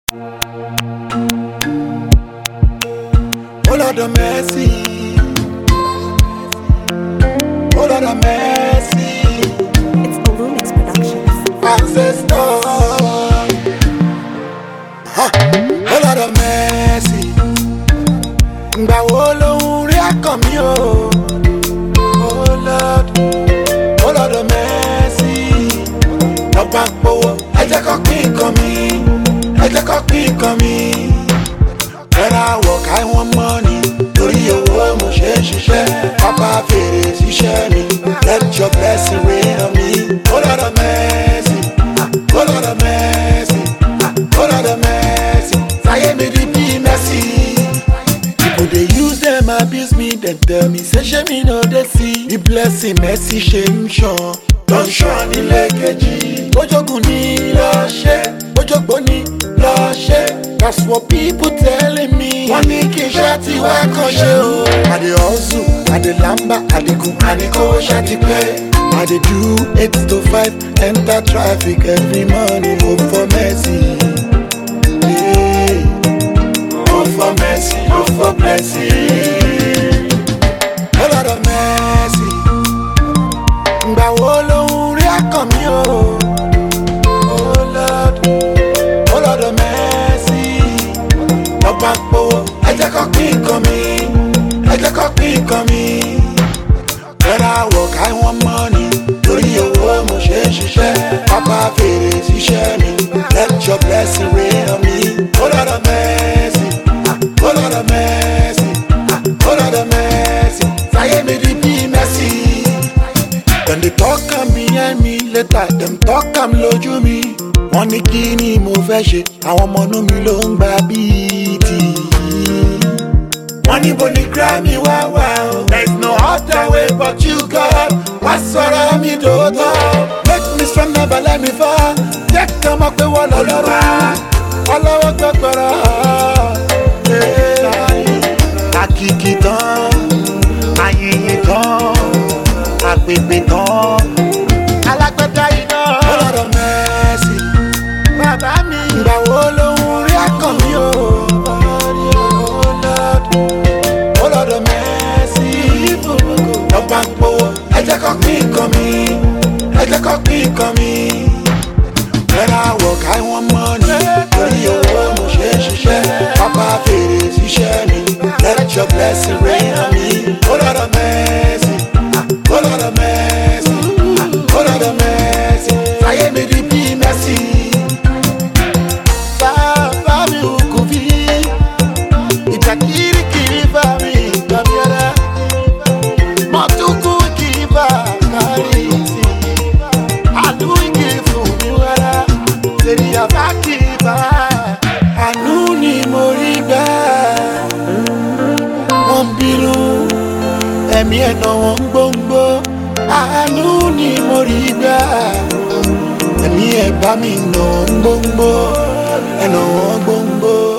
Oh Lord of mercy, oh Lord of mercy. It's Olumix Productions. Ancestor, oh Lord of mercy. Ngba wo lohun ri akan mi o. Oh Lord of mercy. Ọba powo, ẹ jẹ́ kó pín nǹkan mi, ẹ jẹ́ kó pín nǹkan mi. When I work, I want money. Torí owó mo ṣe ń ṣiṣẹ́. Papa fèrè síṣẹ́ mi. Let your blessing rain on me. Oh Lord of mercy, oh Lord of mercy, oh Lord of mercy. Sáyé mi di bí mercy. People dey use them abuse me, then tell me say ṣé mi no dey see. The blessing mercy ṣe ń ṣan, lọ ń ṣan nílé kejì. Bójógùn ni lọ ṣe, bójógbó ni lọ ṣe. That's what people telling me. Wọ́n ní kí n ṣe ti wá kan ṣe o. I dey hustle, I dey lamba, I dey gun, I dey kówó ṣe ti pẹ́. I dey do 8 to 5, enter traffic every morning. Hope for mercy, yeah. Hope for mercy, hope for blessing. Oh Lord of mercy. Ngba wo lohun rí akàn mi o. Oh Lord of mercy. Ọba powo, ẹ jẹ́ kó pín nǹkan mi, ẹ jẹ́ kó pín nǹkan mi. When I work, I want money. Torí owó mo ṣe ń ṣiṣẹ́. Papa fèrè síṣẹ́ mi. Let your blessing rain on me. Oh Lord of mercy, oh Lord of mercy, oh Lord of mercy. Sáyé mi di bí mercy. When they talk am behind me, later them talk am lójú mi. Wọ́n ní kí ni mo fẹ́ ṣe, àwọn ọmọ inú mi ló ń gba bíìtì. Wọ́n ní bo ni Grammy wá wá o. There is no other way but you God. Wá sọ̀rọ̀ mi dòótọ́. Make me strong never let me fall. Jẹ́ kí ọmọ pé wọ́n lọ lọ́wọ́. Ọlọ́wọ́ gbọ́gbọ́rọ̀. Àkìkì tán, àyìnyín tán, àpèpè tán. Alágbádá iná. Oh Lord of mercy. Bàbá mi. Ìgbà wo lohun rí akàn mi o? Oh Lord of mercy. Ọba powo, ẹ jẹ́ kó pín nǹkan mi, ẹ jẹ́ kó pín nǹkan mi. When I work, I want money. Torí owó mo ṣe ń ṣiṣẹ́. Papa fèrè síṣẹ́ mi. Let your blessing rain on me. Oh Lord of mercy, oh Lord of mercy, oh Lord of mercy. Sáyé mi di bí mercy. Bàbá mi ò kò fi ìjà kirikiri bá mi gbàmíẹ́rá. Mọ̀túkú kì í bá kárí sí. Àánú ìkiri fún mi wẹ́rẹ́. Sèrí àbá kì í bá. Àánú ni mo rí gbà. Wọ́n bínú, ẹ̀mí ẹ̀nà wọn gbóngbó. Àánú ni mo rí gbà. Ẹ̀mí ẹ̀ bá mi nà gbóngbó. Ẹ̀nà wọn gbóngbó.